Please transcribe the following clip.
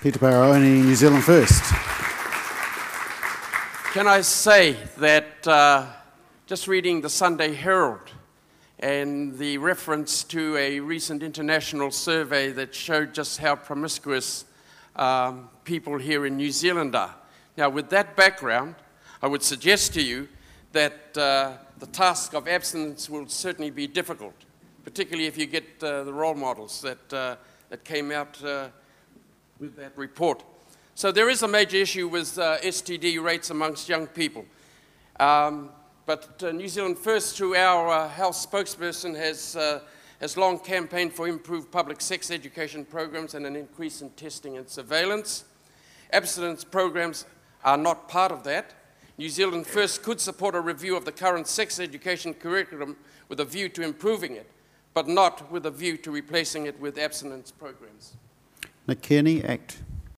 Peter Baroni, New Zealand First. Can I say that just reading the Sunday Herald and the reference to a recent international survey that showed just how promiscuous people here in New Zealand are. Now, with that background, I would suggest to you that the task of abstinence will certainly be difficult, particularly if you get the role models that came out with that report. So there is a major issue with STD rates amongst young people. But New Zealand First, through our health spokesperson, has long campaigned for improved public sex education programs and an increase in testing and surveillance. Abstinence programs are not part of that. New Zealand First could support a review of the current sex education curriculum with a view to improving it, but not with a view to replacing it with abstinence programs. Nick Kearney, ACT.